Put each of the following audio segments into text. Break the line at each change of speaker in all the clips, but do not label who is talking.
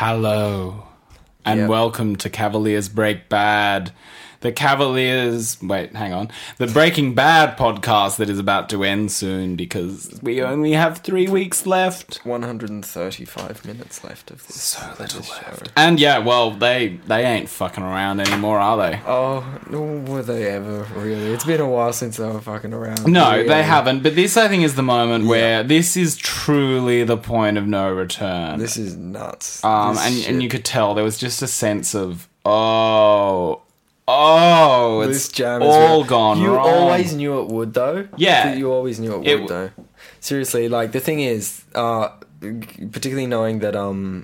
Hello, and welcome to Cavaliers Break Bad. The Breaking Bad podcast that is about to end soon because we only have 3 weeks left.
135 minutes left of this.
So little left. Show. And yeah, well, they ain't fucking around anymore, are they?
Oh, were they ever, really? It's been a while since they were fucking around.
No, really. They haven't. But this, I think, is the moment where this is truly the point of no return.
This is nuts.
And you could tell there was just a sense of,
this jam
is all gone
You
wrong.
always knew it would, though.
Yeah.
You always knew it would, though. Seriously, like, the thing is, particularly knowing that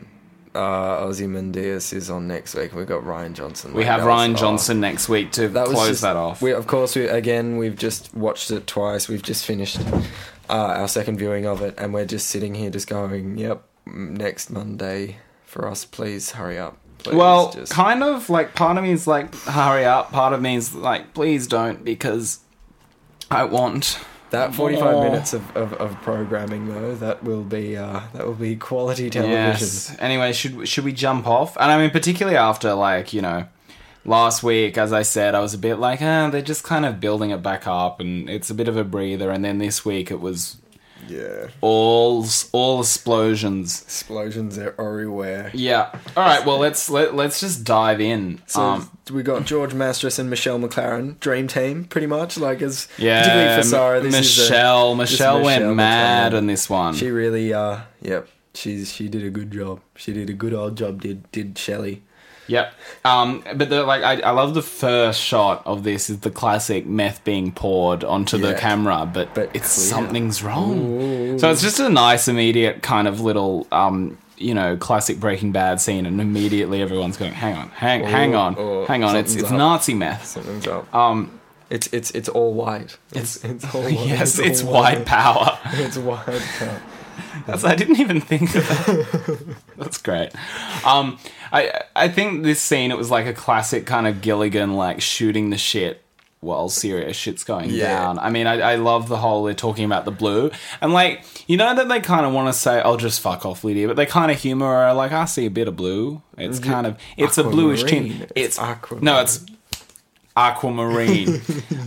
Ozymandias is on next week, we've got Ryan Johnson.
We have Ryan Johnson next week to close that off.
We've just watched it twice. We've just finished our second viewing of it, and we're just sitting here just going, yep, next Monday for us, please hurry up. Please,
well, kind of, like, part of me is like, hurry up. Part of me is like, please don't, because I want
that 45 minutes of programming, though. That will be quality television.
Yes. Anyway, should we jump off? And I mean, particularly after, like, you know, last week, as I said, I was a bit like, they're just kind of building it back up, and it's a bit of a breather. And then this week, it was.
Yeah.
All explosions.
Explosions are everywhere.
Yeah. All right. Well, let's just dive in.
So we got George Mastras and Michelle McLaren, dream team, pretty much. Like particularly for Sarah.
Michelle went mad on this one.
She really, she did a good job. She did a good old job. Did Shelley.
Yep. But I love the first shot of this is the classic meth being poured onto the camera, but something's wrong.
Ooh.
So it's just a nice immediate kind of little classic Breaking Bad scene, and immediately everyone's going, hang on, it's Nazi meth.
Something's up. It's all white. It's all white.
Yes, it's white power.
It's white power.
I didn't even think of that. That's great. I think this scene, it was like a classic kind of Gilligan, like, shooting the shit while serious shit's going down. I mean, I love the whole, they're talking about the blue. And, like, you know that they kind of want to say, oh, just fuck off, Lydia. But they kind of humor her, like, I see a bit of blue. It's kind of, it's a bluish tint.
It's aquamarine.
No, it's aquamarine.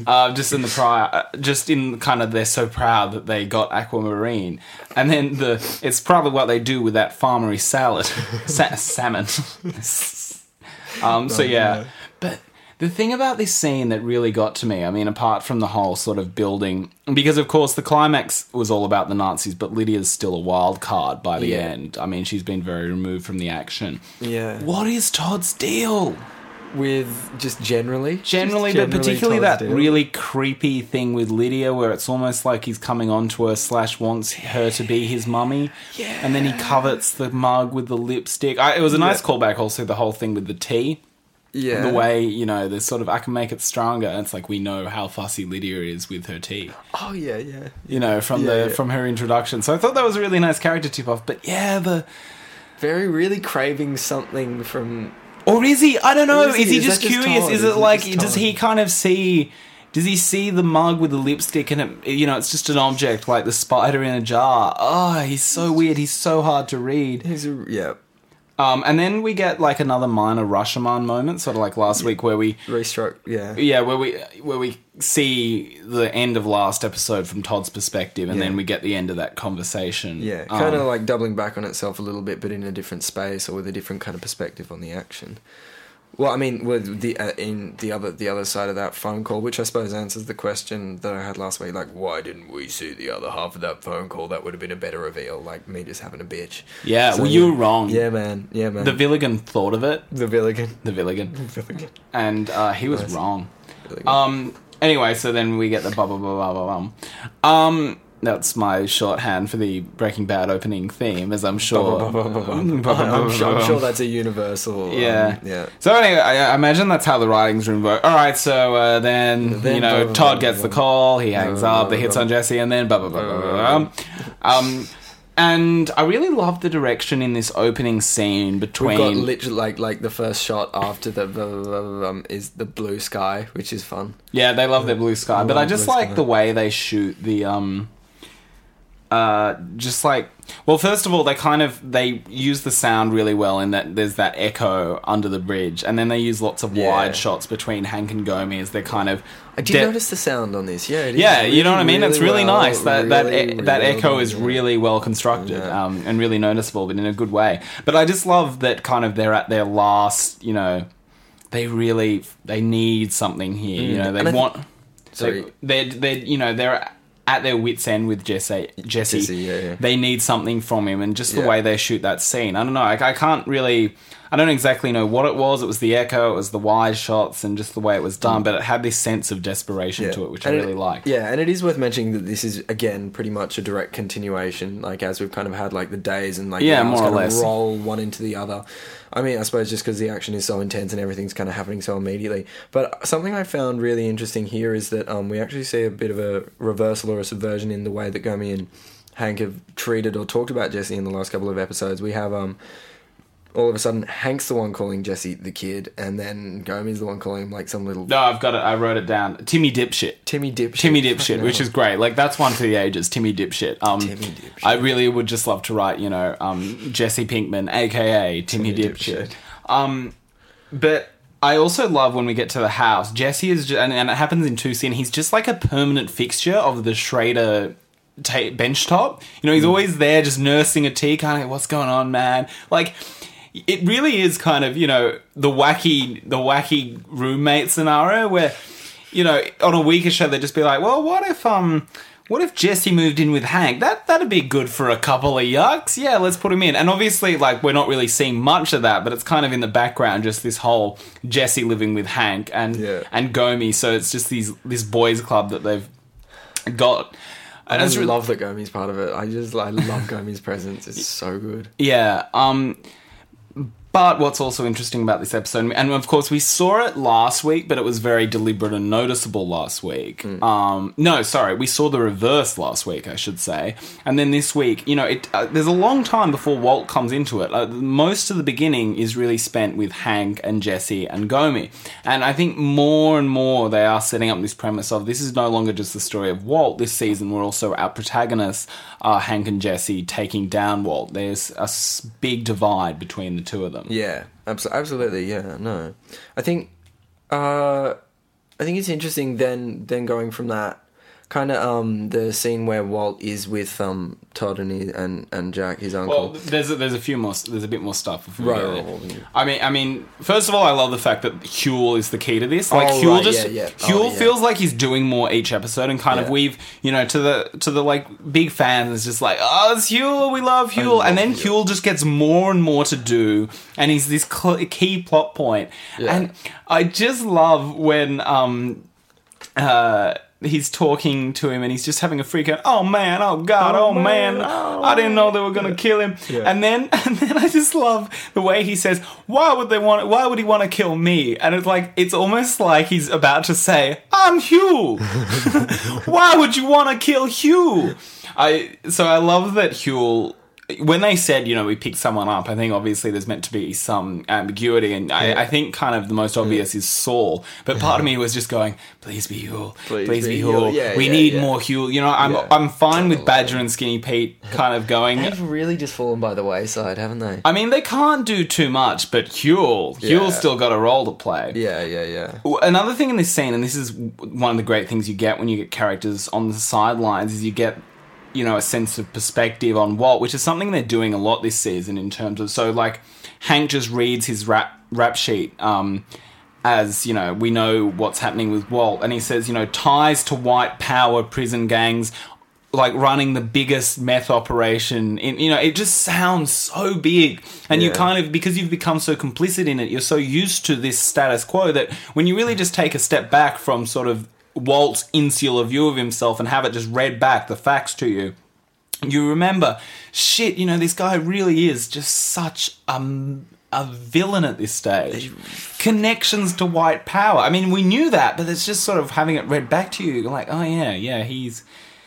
Just in kind of, they're so proud that they got aquamarine. And then it's probably what they do with that farmery salad. Salmon. But the thing about this scene that really got to me, I mean, apart from the whole sort of building, because of course the climax was all about the Nazis, but Lydia's still a wild card by the end. I mean, she's been very removed from the action. Yeah. What is Todd's deal?
With just generally,
but particularly that really creepy thing with Lydia where it's almost like he's coming on to her / wants her to be his mummy. Yeah. And then he covets the mug with the lipstick. It was a nice callback also, the whole thing with the tea. Yeah. The way, you know, there's sort of, I can make it stronger. And it's like, we know how fussy Lydia is with her tea.
Oh, yeah.
You know, from her introduction. So I thought that was a really nice character tip-off. But yeah,
really craving something from...
Or is he? I don't know. Is he just curious? Is it like, does he kind of see... Does he see the mug with the lipstick and it, you know, it's just an object like the spider in a jar? Oh, he's so weird. He's so hard to read. And then we get like another minor Rashomon moment, sort of like last week where we...
Restruck,
where we see the end of last episode from Todd's perspective, and then we get the end of that conversation.
Yeah, kind of like doubling back on itself a little bit, but in a different space or with a different kind of perspective on the action. Well, I mean, with in the other side of that phone call, which I suppose answers the question that I had last week, like, why didn't we see the other half of that phone call? That would have been a better reveal, like me just having a bitch.
Yeah, so, well, you were wrong.
Yeah, man.
The Villigan thought of it.
The Villigan.
And he was wrong. Anyway, so then we get the blah, blah, blah, blah, blah. That's my shorthand for the Breaking Bad opening theme, as I'm sure...
I'm sure that's a universal...
Yeah. So anyway, I imagine that's how the writing's room works. All right, so then you know, Todd gets the call, he hangs up, the hits on Jesse, and then blah, blah, blah, blah, blah. And I really love the direction in this opening scene between...
We've got literally, like the first shot after the is the blue sky, which is fun.
Yeah, they love their blue sky, but I just like the way they shoot the... just like, well, first of all, they use the sound really well in that there's that echo under the bridge, and then they use lots of wide shots between Hank and Gomi as they're kind of.
I did notice the sound on this. Yeah, it is
yeah,
really,
you know what I mean. It's really
well,
nice. That echo
well
is
done,
really well constructed and really noticeable, but in a good way. But I just love that kind of they're at their last. You know, they need something here. You know, they want. They're at their wits' end with Jesse.
Yeah.
They need something from him, and just the way they shoot that scene. I don't know. I can't really. I don't exactly know what it was. It was the echo, it was the wide shots, and just the way it was done. But it had this sense of desperation to it, which I really liked.
Yeah, and it is worth mentioning that this is, again, pretty much a direct continuation. Like, as we've kind of had, like, the days and, like,
more or less,
roll one into the other. I mean, I suppose just because the action is so intense and everything's kind of happening so immediately. But something I found really interesting here is that we actually see a bit of a reversal or a subversion in the way that Gomi and Hank have treated or talked about Jesse in the last couple of episodes. We have all of a sudden Hank's the one calling Jesse the kid, and then Gomi's the one calling him like some little...
No, I've got it. I wrote it down. Timmy Dipshit.
Timmy Dipshit,
which is great. Like, that's one for the ages. Timmy Dipshit.
Timmy Dipshit.
I really would just love to write, Jesse Pinkman, a.k.a. Timmy Dipshit. But I also love when we get to the house. Jesse is... and it happens in two scenes. He's just like a permanent fixture of the Schrader... bench top. He's always there just nursing a tea, kind of, what's going on, man? Like... It really is kind of, the wacky roommate scenario where, on a weaker show they'd just be like, well, what if Jesse moved in with Hank? That'd be good for a couple of yucks. Yeah, let's put him in. And obviously, like, we're not really seeing much of that, but it's kind of in the background, just this whole Jesse living with Hank and Gomi. So it's just this boys club that they've got.
And I love that Gomi's part of it. I love Gomi's presence. It's so good.
Yeah. But what's also interesting about this episode, and of course we saw it last week, but it was very deliberate and noticeable last week. We saw the reverse last week, I should say. And then this week, there's a long time before Walt comes into it. Most of the beginning is really spent with Hank and Jesse and Gomi. And I think more and more they are setting up this premise of this is no longer just the story of Walt. This season we're also our protagonists, Hank and Jesse, taking down Walt. There's a big divide between the two of them.
Yeah, absolutely. Yeah, no, I think it's interesting. Then going from that kind of the scene where Walt is with Todd and Jack, his uncle.
Well, there's a few more. There's a bit more stuff. Right. I mean, first of all, I love the fact that Huel is the key to this. Like Huel feels like he's doing more each episode, and kind of we've to the like big fans, it's just like, oh, it's Huel, we love Huel, and then Huel just gets more and more to do, and he's this key plot point, and I just love when he's talking to him and he's just having a freak out. Oh man, oh god, oh man, I didn't know they were gonna kill him. Yeah. And then I just love the way he says, why would he want to kill me? And it's almost like he's about to say, I'm Huel. Why would you want to kill Huel? So I love that Huel, when they said, we picked someone up, I think obviously there's meant to be some ambiguity, and I think kind of the most obvious is Saul. But part of me was just going, please be Huel. Please be Huel. We need more Huel. I'm fine with Badger and Skinny Pete kind of going.
They've really just fallen by the wayside, haven't they?
I mean, they can't do too much, but Huel's still got a role to play.
Yeah.
Another thing in this scene, and this is one of the great things you get when you get characters on the sidelines, is you get a sense of perspective on Walt, which is something they're doing a lot this season in terms of... So, like, Hank just reads his rap sheet as, we know what's happening with Walt, and he says, ties to white power prison gangs, like, running the biggest meth operation. It just sounds so big. And you kind of... Because you've become so complicit in it, you're so used to this status quo that when you really just take a step back from sort of Walt's insular view of himself and have it just read back the facts to you, you remember, shit, this guy really is just such a villain at this stage. Connections to white power. I mean, we knew that, but it's just sort of having it read back to you, like, oh yeah, he's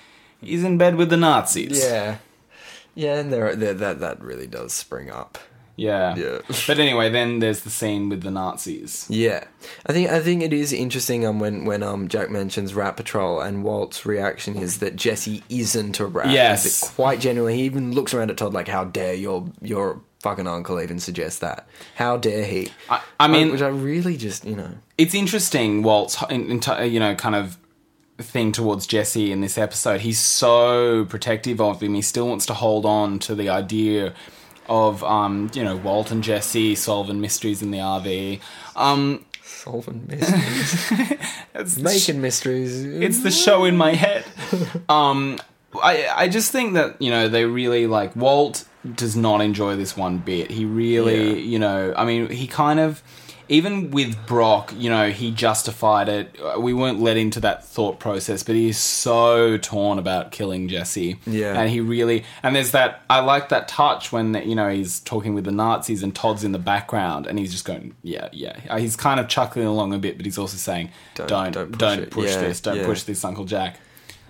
in bed with the Nazis.
Yeah, and that really does spring up.
Yeah.
Yeah.
But anyway, then there's the scene with the Nazis.
Yeah, I think it is interesting when Jack mentions Rat Patrol, and Walt's reaction is that Jesse isn't a rat.
Yes.
That quite genuinely, he even looks around at Todd like, "How dare your fucking uncle even suggest that? How dare he?"
I mean,
which I really just
it's interesting. Walt's kind of thing towards Jesse in this episode. He's so protective of him. He still wants to hold on to the idea of Walt and Jesse solving mysteries in the RV.
Solving mysteries, making mysteries.
It's the show in my head. I just think that they really like Walt does not enjoy this one bit. He really he kind of, even with Brock, he justified it. We weren't led into that thought process, but he's so torn about killing Jesse.
Yeah.
And he really... And there's that... I like that touch when, he's talking with the Nazis and Todd's in the background and he's just going, yeah. He's kind of chuckling along a bit, but he's also saying, don't push this. Don't push this, Uncle Jack.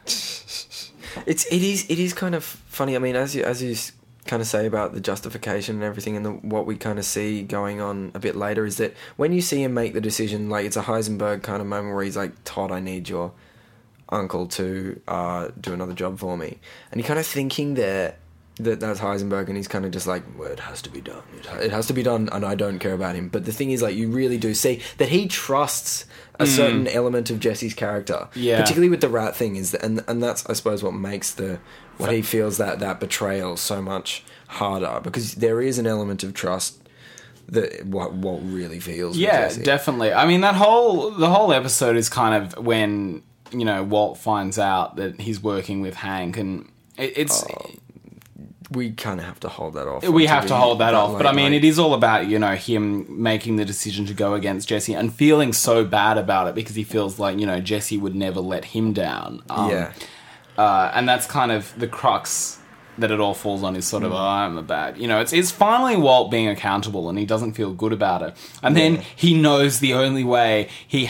It is kind of funny. I mean, as you kind of say about the justification and everything, and what we kind of see going on a bit later is that when you see him make the decision, like, it's a Heisenberg kind of moment where he's like, "Todd, I need your uncle to do another job for me," and you're kind of thinking there that's Heisenberg, and he's kind of just like, "Well, it has to be done. It has to be done, and I don't care about him." But the thing is, like, you really do see that he trusts a certain element of Jesse's character, particularly with the rat thing. And that's, I suppose, what makes what he feels that betrayal so much harder, because there is an element of trust that what really feels.
Yeah,
with Jesse.
Definitely. I mean, the whole episode is kind of when Walt finds out that he's working with Hank, and it's.
We kind of have to hold that off.
We have to hold that off. But I mean, it is all about, him making the decision to go against Jesse and feeling so bad about it because he feels like, Jesse would never let him down. And that's kind of the crux that it all falls on, is sort of, I'm a bad... it's finally Walt being accountable and he doesn't feel good about it. And then he knows the only way he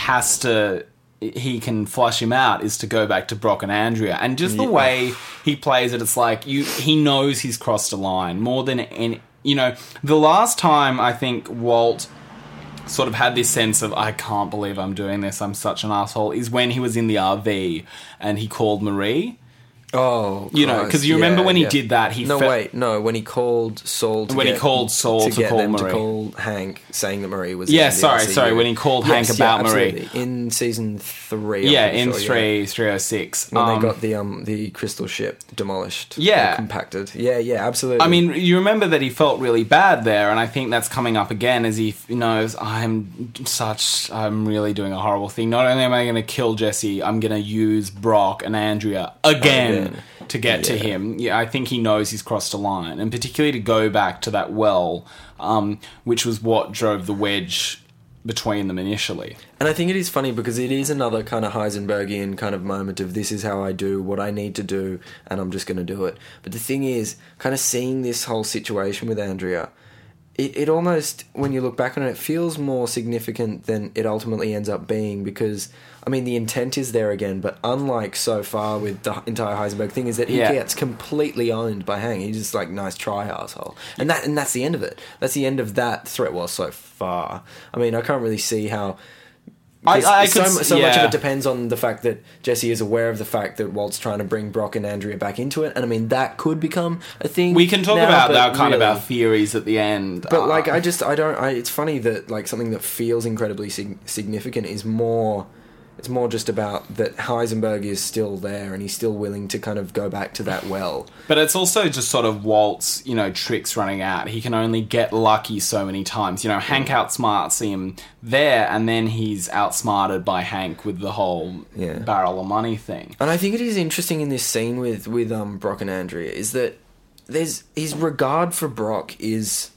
can flush him out is to go back to Brock and Andrea. And just the way he plays it, it's like he knows he's crossed a line more than any... the last time I think Walt sort of had this sense of, I can't believe I'm doing this, I'm such an asshole, is when he was in the RV and he called Marie.
Oh,
because you remember when he did that,
when he called Saul to
call
them
Marie.
to call Hank, saying that Marie was
when he called Hank about Marie
in season 3,
in 306
when they got the crystal ship demolished, compacted, absolutely.
I mean, you remember that he felt really bad there, and I think that's coming up again as he knows, I'm really doing a horrible thing. Not only am I going to kill Jesse, I'm going to use Brock and Andrea again to get to him. Yeah, I think he knows he's crossed a line, and particularly to go back to that well, which was what drove the wedge between them initially.
And I think it is funny because it is another kind of Heisenbergian kind of moment of, this is how I do what I need to do, and I'm just going to do it. But the thing is, kind of seeing this whole situation with Andrea, it almost, when you look back on it, feels more significant than it ultimately ends up being, because, I mean, the intent is there again, but unlike so far with the entire Heisenberg thing, is that he gets completely owned by Hank. He's just like, nice try, asshole. And that's the end of it. That's the end of that threat. Well, so far. I mean, I can't really see how... much of it depends on the fact that Jesse is aware of the fact that Walt's trying to bring Brock and Andrea back into it, and I mean, that could become a thing.
We can talk about that kind of our theories at the end.
But it's funny that, like, something that feels incredibly significant is more... It's more just about that Heisenberg is still there and he's still willing to kind of go back to that well.
But it's also just sort of Walt's, tricks running out. He can only get lucky so many times. Hank outsmarts him there, and then he's outsmarted by Hank with the whole barrel of money thing. And
I think it is interesting in this scene with Brock and Andrea is that there's his regard for Brock is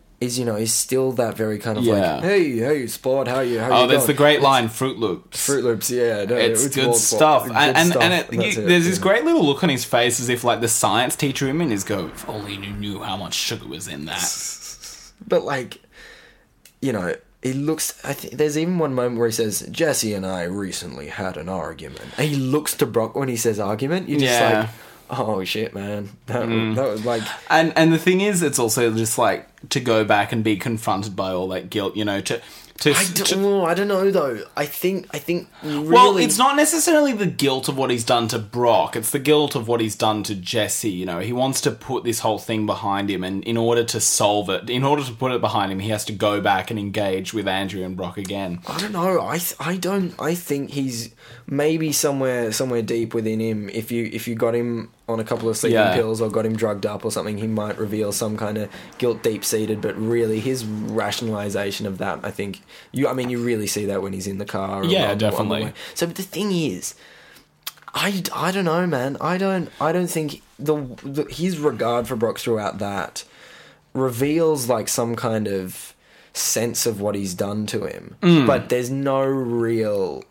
still that very kind of like, hey, Sport, how you
there's
going?
the great line, Fruit Loops.
Fruit Loops, yeah. No,
it's good stuff. There's this great little look on his face as if, like, the science teacher in him is go, if only you knew how much sugar was in that.
But, like, he looks... there's even one moment where he says, Jesse and I recently had an argument. And he looks to Brock when he says argument. You're just like... Oh shit, man! That was like,
And the thing is, it's also just like to go back and be confronted by all that guilt, you know,
I don't know though. I think really,
well, it's not necessarily the guilt of what he's done to Brock. It's the guilt of what he's done to Jesse. You know, he wants to put this whole thing behind him, and in order to solve it, in order to put it behind him, he has to go back and engage with Andrea and Brock again.
I don't know. I don't. I think he's maybe somewhere deep within him. If you got him on a couple of sleeping pills or got him drugged up or something, he might reveal some kind of guilt deep seated. But really, his rationalization of that, I think, you really see that when he's in the car.
Yeah, definitely.
So but the thing is, I don't know, man. I don't think his regard for Brock throughout that reveals like some kind of sense of what he's done to him, but there's no real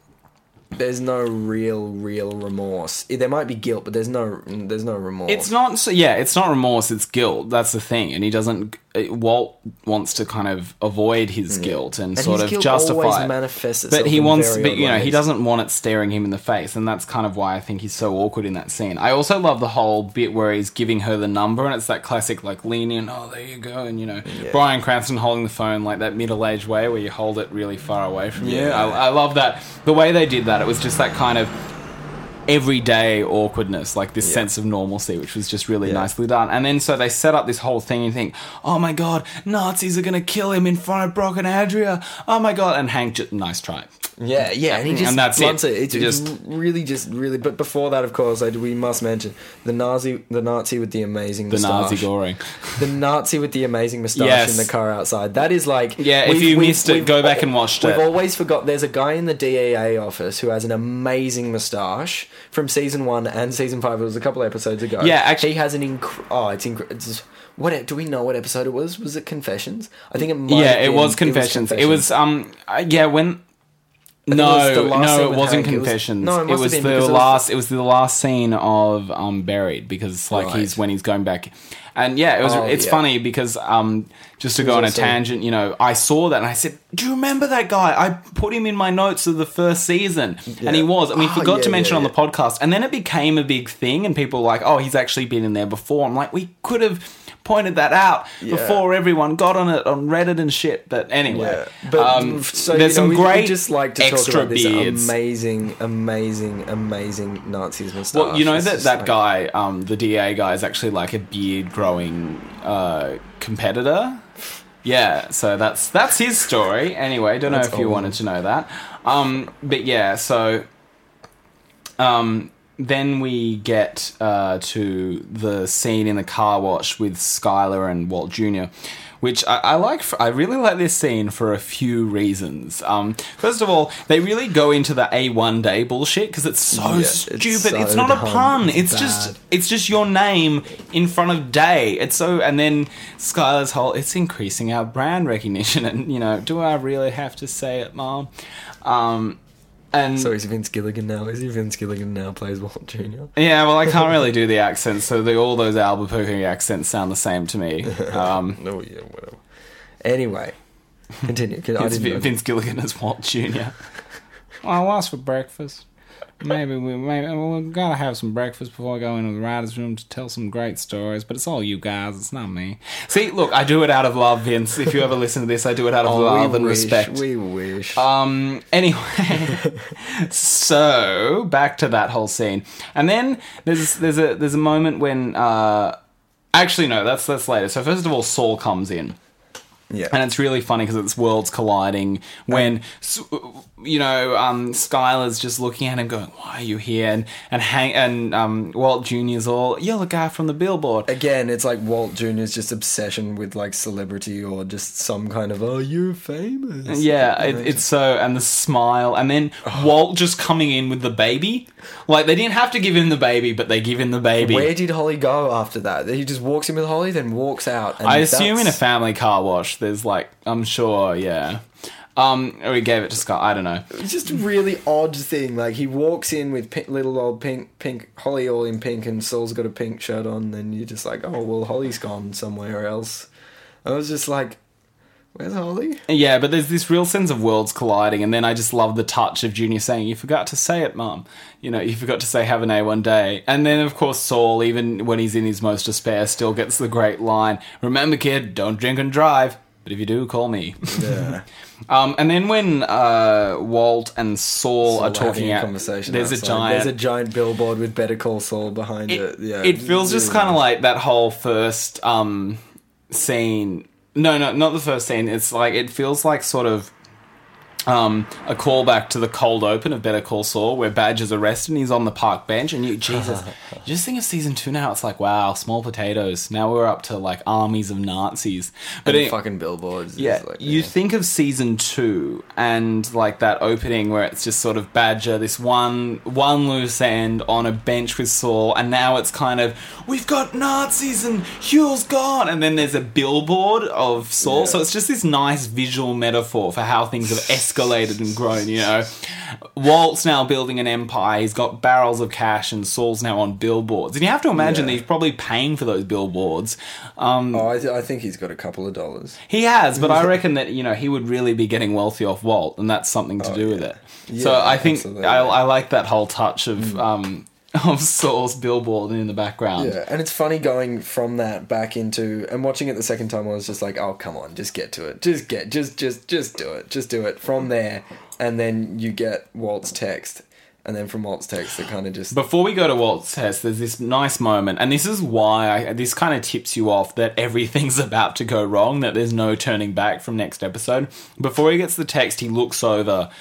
remorse. There might be guilt, but there's no remorse.
It's not remorse, it's guilt. That's the thing. And he doesn't... Walt wants to kind of avoid his guilt and sort of justify
always
it.
manifests itself
But he
ways.
he doesn't want it staring him in the face, and that's kind of why I think he's so awkward in that scene. I also love the whole bit where he's giving her the number, and it's that classic, like, lean in, oh, there you go, and, Bryan Cranston holding the phone like that middle-aged way where you hold it really far away from you. I love that. The way they did that, it was just that kind of everyday awkwardness, like this sense of normalcy, which was just really nicely done. And then so they set up this whole thing and you think, oh my god, Nazis are going to kill him in front of Brock and Andrea. Oh my god. And Hank just, nice try.
Yeah, and he just
and that's
blunts
it.
It's really. But before that, of course, we must mention the Nazi with the amazing moustache. The Nazi with the amazing moustache in the car outside. That is like,
if you missed it, go back and watch it.
We've always forgot. There's a guy in the DEA office who has an amazing moustache from season 1 and season 5. It was a couple episodes ago. Yeah, actually, he has an what do we know what episode it was? Was it Confessions? I think it might. Yeah,
it was Confessions. It was when. No, it wasn't Confessions. It was the last scene of Buried, because he's when he's going back, and it's funny because just to go on a tangent, I saw that and I said, do you remember that guy? I put him in my notes of the first season, and he was, and we forgot to mention on the podcast, and then it became a big thing, and people were like, oh, he's actually been in there before. I'm like, we could have pointed that out before everyone got on it on Reddit and shit. But anyway, there's some great
just like to
extra
talk about
beards.
This amazing Nazis moustache.
Well, that guy, the DA guy, is actually like a beard growing competitor. Yeah, so that's his story. Anyway, don't know if you wanted to know that. But yeah, so then we get to the scene in the car wash with Skylar and Walt Jr., which I like. I really like this scene for a few reasons. First of all, they really go into the A1 day bullshit because it's so stupid. It's not a pun. It's just your name in front of day. It's so, and then Skylar's whole, it's increasing our brand recognition, and do I really have to say it, Mom? And
so he's Vince Gilligan now. Is he Vince Gilligan now plays Walt Jr.?
Yeah, well, I can't really do the accents, so all those Albuquerque accents sound the same to me.
Whatever. Anyway, continue.
Vince Gilligan as Walt Jr. Well, what's for breakfast? Maybe we gotta have some breakfast before I go into the writer's room to tell some great stories, but it's all you guys, it's not me. See, look, I do it out of love, Vince. If you ever listen to this, I do it out of love and respect.
We wish.
Anyway, so back to that whole scene. And then there's a moment when actually no, that's later. So first of all, Saul comes in.
Yeah.
And it's really funny because it's worlds colliding when, Skylar's just looking at him going, why are you here? And Walt Jr.'s all, you're the guy from the billboard.
Again, it's like Walt Jr.'s just obsession with like celebrity or just some kind of, oh, you're famous.
Yeah, it's so, and the smile. And then Walt just coming in with the baby. Like, they didn't have to give him the baby, but they give him the baby.
Where did Holly go after that? He just walks in with Holly, then walks out. And
I assume in a family car wash, there's like, I'm sure, yeah. Or he gave it to Scott, I don't know.
It's just a really odd thing. Like, he walks in with little old pink, Holly all in pink, and Saul's got a pink shirt on, and you're just like, oh, well, Holly's gone somewhere else. I was just like, Where's Holly?
Yeah, but there's this real sense of worlds colliding, and then I just love the touch of Junior saying, "You forgot to say it, Mum. You know, you forgot to say have an A1 day." And then, of course, Saul, even when he's in his most despair, still gets the great line, "Remember, kid, don't drink and drive. But if you do, call me."
Yeah.
And then when Walt and Saul are talking out, there's a
giant billboard with "Better Call Saul" behind it. Yeah,
it feels just kind of like that whole first scene. No, not the first scene. It's like it feels like sort of a callback to the cold open of Better Call Saul, where Badge is arrested and he's on the park bench, and you just think of season 2 now. It's like, wow, small potatoes. Now we're up to like armies of Nazis, but
fucking billboards.
Yeah, you think of season 2 and like that opening where it's just sort of Badger, this one loose end on a bench with Saul, and now it's kind of we've got Nazis and Hugh's gone, and then there's a billboard of Saul. So it's just this nice visual metaphor for how things have escalated and grown, you know. Walt's now building an empire. He's got barrels of cash, and Saul's now on billboards. And you have to imagine that he's probably paying for those billboards.
I think he's got a couple of dollars.
He has, but I reckon that, you know, he would really be getting wealthy off Walt, and that's something to do with it.
Yeah,
so I think I like that whole touch of Saul's billboard in the background.
Yeah, and it's funny going from that back into and watching it the second time. I was just like, oh, come on, just get to it, just do it, just do it from there, and then you get Walt's text, and then from Walt's text, it kind of just.
Before we go to Walt's text, there's this nice moment, and this is why this kind of tips you off that everything's about to go wrong, that there's no turning back from next episode. Before he gets the text, he looks over.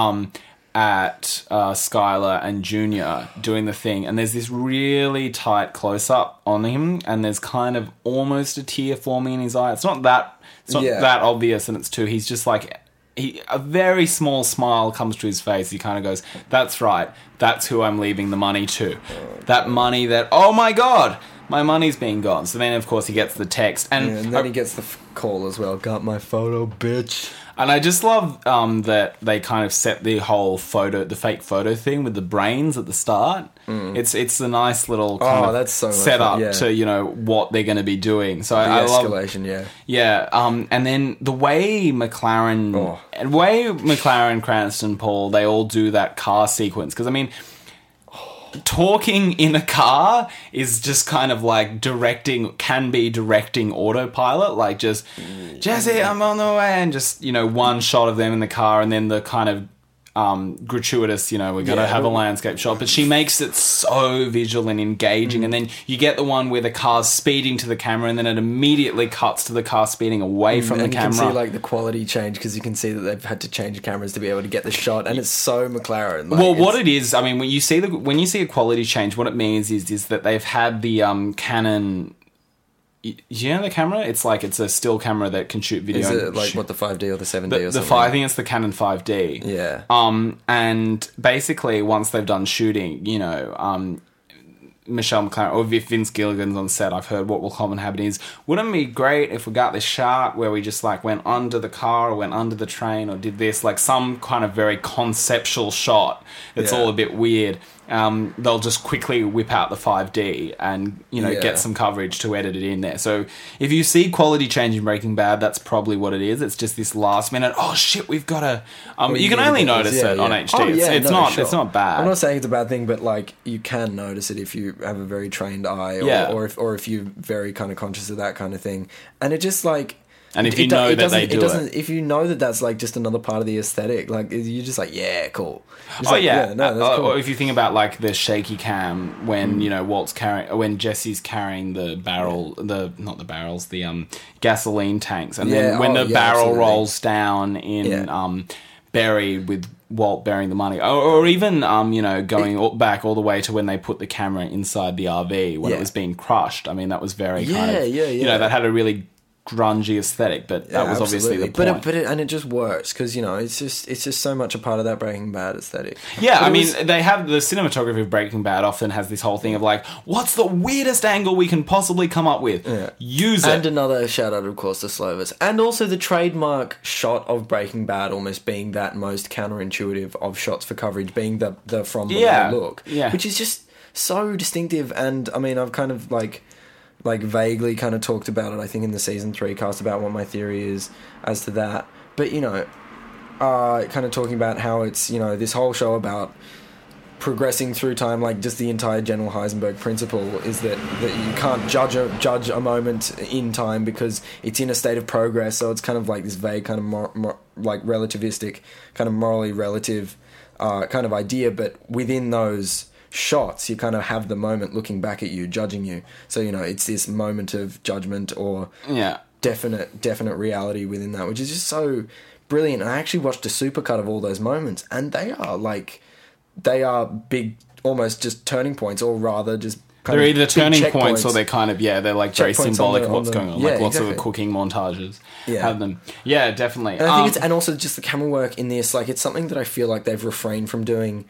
At Skylar and Junior doing the thing, and there's this really tight close-up on him, and there's kind of almost a tear forming in his eye. It's not that obvious, and it's too. He's just like a very small smile comes to his face. He kind of goes, "That's right. That's who I'm leaving the money to. That money that oh my god, my money's being gone." So then, of course, he gets the text, and
then he gets the call as well. Got my photo, bitch.
And I just love that they kind of set the whole the fake photo thing with the brains at the start. It's a nice little kind of
that's so
setup to, you know, what they're going to be doing. So I love
escalation,
yeah. And then the way McLaren, Cranston, Paul, they all do that car sequence, because I mean, talking in a car is just kind of like directing autopilot, like just Jesse, I'm on the way, and just, you know, one shot of them in the car, and then the kind of gratuitous, you know, we're going to have a landscape shot, but she makes it so visual and engaging, and then you get the one where the car's speeding to the camera, and then it immediately cuts to the car speeding away from the camera.
You can see like the quality change, because you can see that they've had to change cameras to be able to get the shot, and it's so McLaren. Like,
well, what it is, I mean, when you see a quality change, what it means is that they've had the Canon. You know the camera? It's like it's a still camera that can shoot video.
Is it like what, the 5D or the 7D or something?
I think it's the Canon 5D.
Yeah.
And basically once they've done shooting, you know, Michelle McLaren, or if Vince Gilligan's on set, I've heard what will common happen is, wouldn't it be great if we got this shot where we just like went under the car or went under the train or did this, like some kind of very conceptual shot that's all a bit weird. They'll just quickly whip out the 5D and, you know, get some coverage to edit it in there. So if you see quality change in Breaking Bad, that's probably what it is. It's just this last minute, oh shit, we've got to... you can only notice it on HD. It's not bad.
I'm not saying it's a bad thing, but like you can notice it if you have a very trained eye or if you're very kind of conscious of that kind of thing. And it just like...
And if you know that they do it.
If you know that that's like just another part of the aesthetic, like you're just like, yeah, cool.
That's cool. Or if you think about like the shaky cam when you know when Jesse's carrying the gasoline tanks, and then when the barrel rolls down in buried with Walt burying the money, or even you know, going back all the way to when they put the camera inside the RV when it was being crushed. I mean, that was very you know, that had a really grungy aesthetic, but that was obviously the point.
But it just works because, you know, it's just so much a part of that Breaking Bad aesthetic.
Yeah, I mean, they have the cinematography of Breaking Bad often has this whole thing of like, what's the weirdest angle we can possibly come up with? Yeah. Use it.
And another shout out, of course, to Slovis, and also the trademark shot of Breaking Bad almost being that most counterintuitive of shots for coverage, being the from the look, which is just so distinctive. And I mean, I've kind of like like vaguely kind of talked about it, I think, in the season 3 cast about what my theory is as to that. But, you know, kind of talking about how it's, you know, this whole show about progressing through time, like just the entire General Heisenberg principle is that you can't judge a moment in time because it's in a state of progress. So it's kind of like this vague kind of like relativistic, kind of morally relative kind of idea. But within those shots, you kind of have the moment looking back at you, judging you. So, you know, it's this moment of judgment or definite reality within that, which is just so brilliant. And I actually watched a supercut of all those moments, and they are big, almost just turning points, or rather just kind
they're
of
either turning points
checkpoints.
or they're kind of, they're like very symbolic of what's going on.
Yeah,
like lots
exactly.
of the cooking montages
Yeah.
have them. Yeah, definitely.
And I think and also just the camera work in this, like, it's something that I feel like they've refrained from doing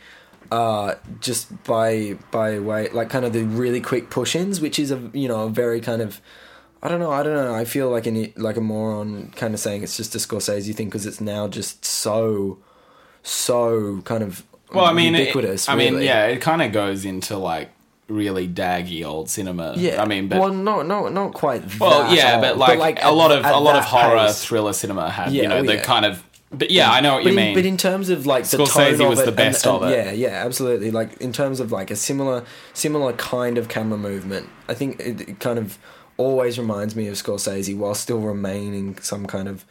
just by way, like kind of the really quick push-ins, which is a very kind of, I don't know. I feel like a moron kind of saying it's just a Scorsese thing because it's now just so kind of ubiquitous.
It kind of goes into like really daggy old cinema.
Yeah,
I mean, but
not quite.
Well, yeah,
old,
but like a lot of horror
pace.
thriller cinema had,
Yeah,
the kind of. But yeah, I know what you mean.
But in terms of like the
Scorsese
tone
was
of it,
the best of it.
Yeah, absolutely. Like in terms of like a similar kind of camera movement, I think it kind of always reminds me of Scorsese while still remaining some kind of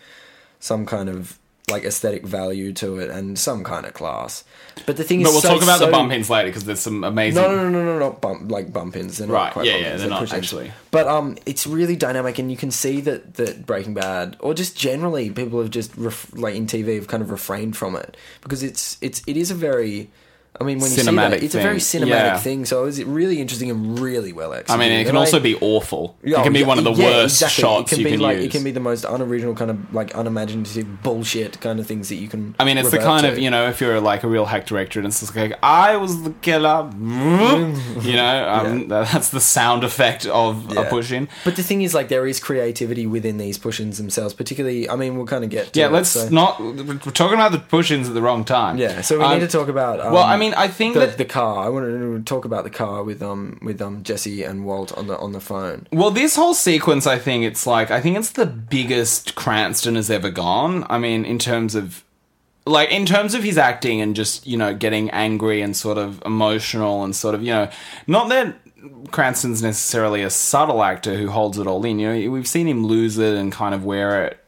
like aesthetic value to it and some kind of class. But the thing is,
we'll talk about the bump ins later because there's some amazing.
No, not bump ins. They're not
Right?
quite
Yeah,
bump-ins,
they're
they're
not
push-ins.
actually.
But it's really dynamic, and you can see that Breaking Bad, or just generally, people have just like in TV have kind of refrained from it because it is a very. I mean, when you see that, it's a very cinematic thing. So it's really interesting and really well executed.
I mean, it can also be awful. It can be one of the worst shots you can use.
It can be the most unoriginal kind of like unimaginative bullshit kind of things that you can.
I mean, it's the kind of, if you're like a real hack director and it's just like, I was the killer, that's the sound effect of a push-in.
But the thing is, like, there is creativity within these push-ins themselves, particularly, I mean, we'll kind of get to it.
We're talking about the push-ins at the wrong time.
Yeah, so we need to talk about...
I think
the car. I wanted to talk about the car with Jesse and Walt on the phone.
Well, this whole sequence, I think it's the biggest Cranston has ever gone. I mean, in terms of his acting and just, getting angry and sort of emotional and sort of, not that Cranston's necessarily a subtle actor who holds it all in. We've seen him lose it and kind of wear it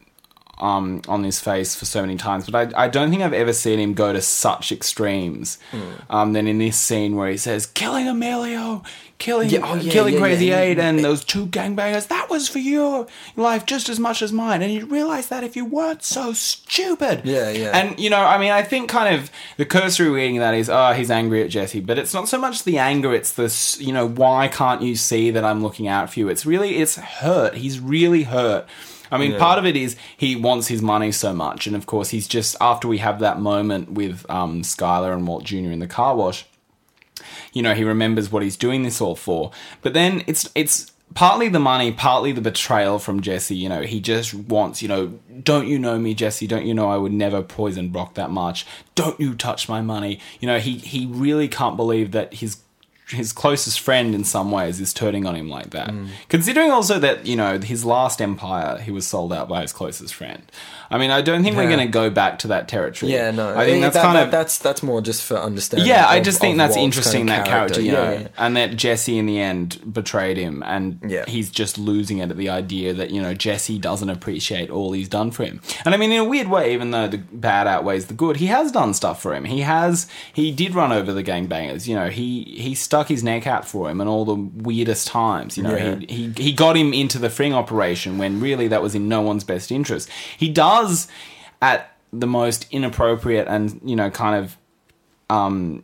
on his face for so many times, but I don't think I've ever seen him go to such extremes than in this scene where he says, killing Emilio, killing Crazy 8 and those two gangbangers, that was for your life just as much as mine, and you'd realise that if you weren't so stupid. And I think kind of the cursory reading of that is, he's angry at Jesse, but it's not so much the anger, it's this, why can't you see that I'm looking out for you? It's hurt. He's really hurt. I mean, part of it is he wants his money so much. And, of course, he's just... After we have that moment with Skylar and Walt Jr. in the car wash, he remembers what he's doing this all for. But then it's partly the money, partly the betrayal from Jesse. He just wants, don't you know me, Jesse? Don't you know I would never poison Brock that much? Don't you touch my money? He really can't believe that his closest friend in some ways is turning on him like that. Considering also that, his last empire, he was sold out by his closest friend. I mean, I don't think we're going to go back to that territory.
Yeah, no.
I think
that's more just for understanding.
Yeah, I just think that's interesting,
kind of
that character,
Yeah.
and that Jesse in the end betrayed him, and he's just losing it at the idea that, Jesse doesn't appreciate all he's done for him. And I mean, in a weird way, even though the bad outweighs the good, he has done stuff for him. He did run over the gangbangers, he stuck his neck out for him in all the weirdest times, he got him into the Fring operation when really that was in no one's best interest. He does at the most inappropriate and kind of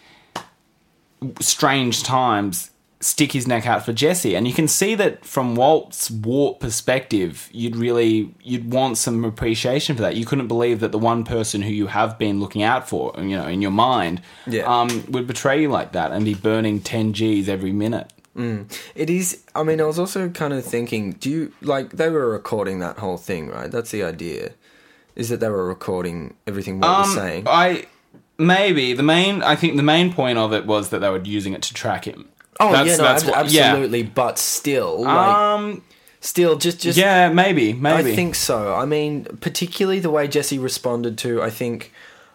strange times stick his neck out for Jesse, and you can see that from Walt's warped perspective, you'd want some appreciation for that. You couldn't believe that the one person who you have been looking out for, in your mind, would betray you like that and be burning 10 G's every minute.
It is. I mean, I was also kind of thinking, they were recording that whole thing, right? That's the idea, is that they were recording everything Walt was saying.
I think the main point of it was that they were using it to track him.
Oh,
That's what-
absolutely. But still, like, just
yeah, maybe.
I think so. I mean, particularly the way Jesse responded to, I think,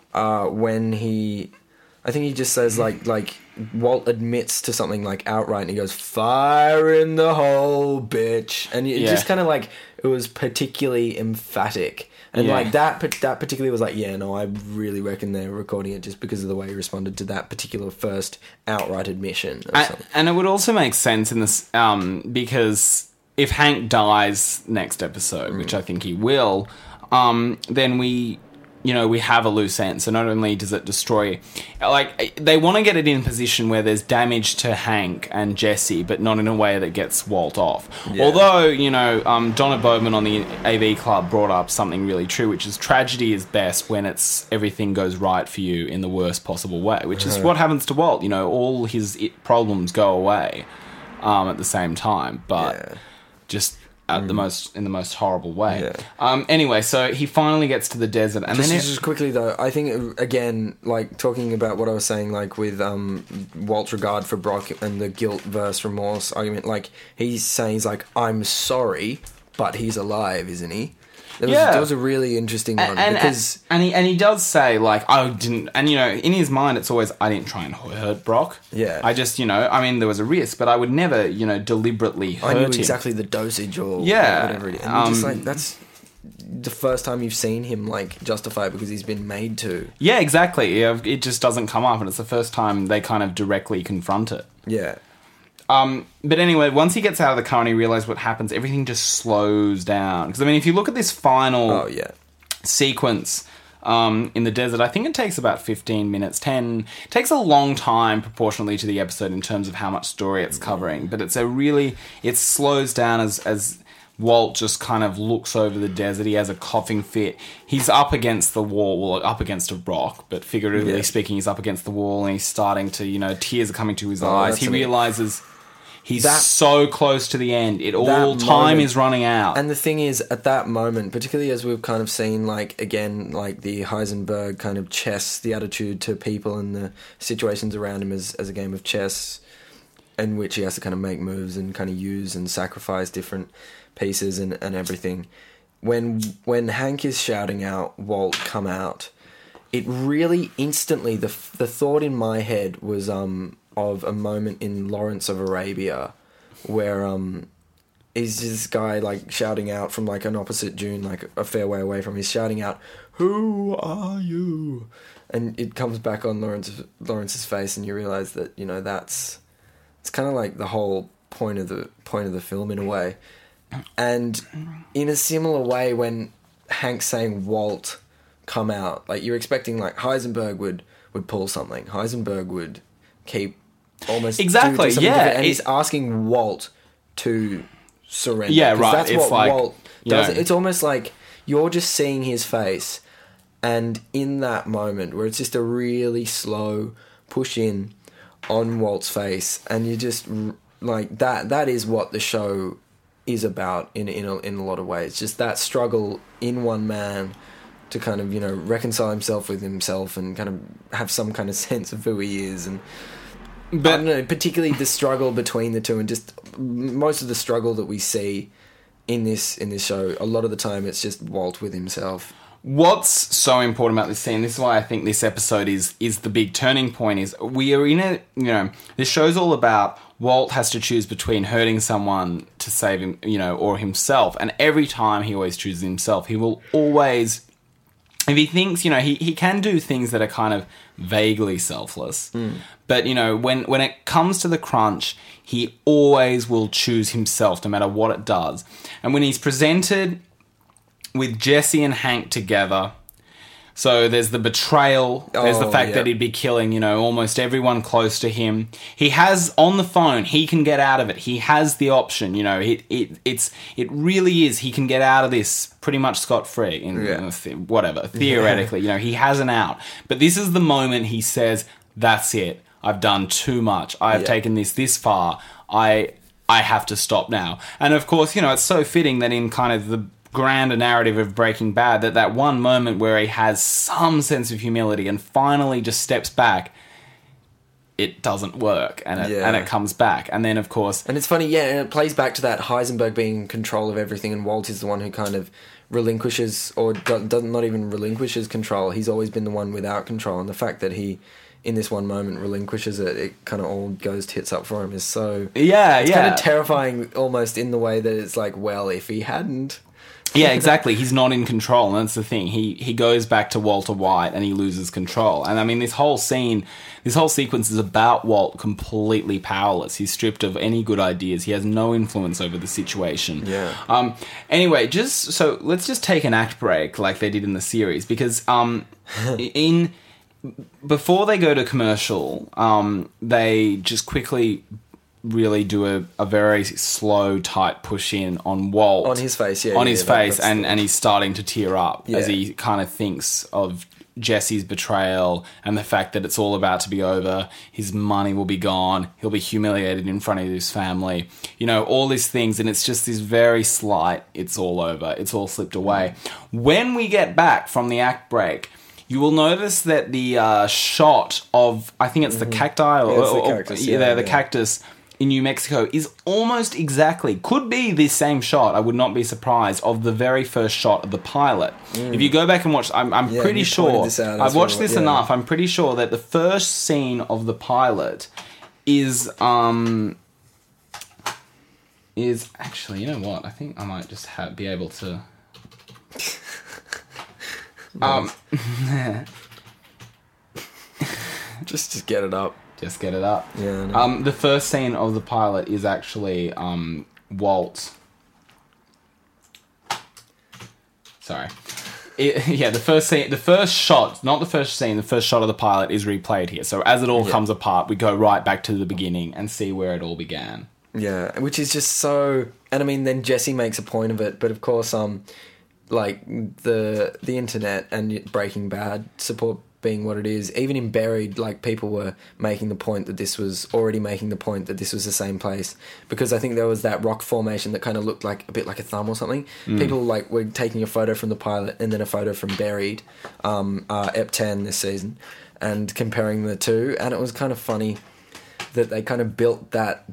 when he just says like Walt admits to something like outright, and he goes, "Fire in the hole, bitch," and it just kind of like it was particularly emphatic, and like that particularly was like, yeah, no, I really reckon they're recording it just because of the way he responded to that particular first outright admission.
And it would also make sense in this because if Hank dies next episode, which I think he will, then we have a loose end. So not only does it destroy... Like, they want to get it in a position where there's damage to Hank and Jesse, but not in a way that gets Walt off. Yeah. Although, Donna Bowman on the AV Club brought up something really true, which is tragedy is best when everything goes right for you in the worst possible way, which is what happens to Walt. All his problems go away at the same time, but just... in the most horrible way. Yeah. Anyway, so he finally gets to the desert, and
just quickly though, I think again, like talking about what I was saying, like with Walt's regard for Brock and the guilt versus remorse argument, like he's saying he's like, I'm sorry, but he's alive, isn't he? That was a really interesting one because
he does say like I didn't, and in his mind it's always I didn't try and hurt Brock.
Yeah,
I just there was a risk, but I would never deliberately hurt him.
I knew exactly the dosage or whatever it is. And just like that's the first time you've seen him like justify it because he's been made to.
Yeah, exactly. Yeah, it just doesn't come up, and it's the first time they kind of directly confront it.
Yeah.
But anyway, once he gets out of the car and he realizes what happens, everything just slows down. Because, if you look at this final sequence in the desert, I think it takes about 15 minutes, 10. It takes a long time proportionally to the episode in terms of how much story it's covering. But it slows down as Walt just kind of looks over the desert. He has a coughing fit. He's up against the wall, well, up against a rock, but figuratively speaking, he's up against the wall and he's starting to, tears are coming to his eyes. He realizes... He's so close to the end. Time is running out.
And the thing is, at that moment, particularly as we've kind of seen, like, again, like the Heisenberg kind of chess, the attitude to people and the situations around him as a game of chess in which he has to kind of make moves and kind of use and sacrifice different pieces and everything. When Hank is shouting out, Walt, come out, it really instantly, the thought in my head was... of a moment in Lawrence of Arabia where is this guy like shouting out from like an opposite Dune, like a fair way away from, he's shouting out, "Who are you?" And it comes back on Lawrence's face, and you realise that it's kind of like the whole point of the film in a way. And in a similar way, when Hank's saying Walt, come out, like you're expecting like Heisenberg would pull something. Heisenberg would keep almost
exactly
and he's asking Walt to surrender.
Yeah, right.
That's
it's
what
like,
Walt does. It's almost like you're just seeing his face, and in that moment where it's just a really slow push in on Walt's face, and you just like that is what the show is about in a lot of ways. Just that struggle in one man to kind of reconcile himself with himself and kind of have some kind of sense of who he is. But I don't know, particularly the struggle between the two, and just most of the struggle that we see in this show, a lot of the time it's just Walt with himself.
What's so important about this scene, this is why I think this episode is the big turning point, is we are in a, this show's all about Walt has to choose between hurting someone to save him, or himself, and every time he always chooses himself. He will always... If he thinks, he can do things that are kind of vaguely selfless. But, when it comes to the crunch, he always will choose himself no matter what it does. And when he's presented with Jesse and Hank together, so there's the betrayal, there's the fact that he'd be killing, almost everyone close to him. He has, on the phone, he can get out of it. He has the option, it really is, he can get out of this pretty much scot-free, whatever, theoretically, he has an out. But this is the moment he says, that's it, I've done too much, I have taken this far, I have to stop now. And of course, it's so fitting that in kind of the grander narrative of Breaking Bad, that one moment where he has some sense of humility and finally just steps back, it doesn't work, and
Yeah.
it comes back. And then, of course...
And it's funny, and it plays back to that Heisenberg being in control of everything, and Walt is the one who kind of relinquishes, or doesn't not even relinquishes control. He's always been the one without control, and the fact that he, in this one moment, relinquishes it, it kind of all goes tits up for him is so...
It's
kind of terrifying, almost, in the way that it's like, well, if he hadn't...
Yeah, exactly. He's not in control, and that's the thing. He goes back to Walter White, and he loses control. And I mean, this whole sequence is about Walt completely powerless. He's stripped of any good ideas. He has no influence over the situation.
Yeah.
Anyway, let's just take an act break like they did in the series, because before they go to commercial, they just quickly really do a very slow, tight push in on Walt.
On his face,
and he's starting to tear up as he kind of thinks of Jesse's betrayal and the fact that it's all about to be over. His money will be gone. He'll be humiliated in front of his family. You know, all these things, and it's just this very slight, it's all over. It's all slipped away. When we get back from the act break, you will notice that the shot of, I think it's the cacti, the cactus in New Mexico is almost exactly, could be the same shot, I would not be surprised, of the very first shot of the pilot. If you go back and watch, I'm pretty sure, I've watched this enough, I'm pretty sure that the first scene of the pilot is actually, you know what, I think I might just be able to...
just get it up.
Just get it up.
Yeah. No.
The first scene of the pilot is actually Walt. Sorry. The first shot, not the first scene, the first shot of the pilot is replayed here. So as it all comes apart, we go right back to the beginning and see where it all began.
Yeah, which is just so... And I mean, then Jesse makes a point of it, but of course, like, the internet and Breaking Bad support being what it is, even in Buried, like, people were making the point that this was the same place, because I think there was that rock formation that kind of looked like a bit like a thumb or something. People, like, were taking a photo from the pilot and then a photo from Buried, Ep 10 this season, and comparing the two, and it was kind of funny that they kind of built that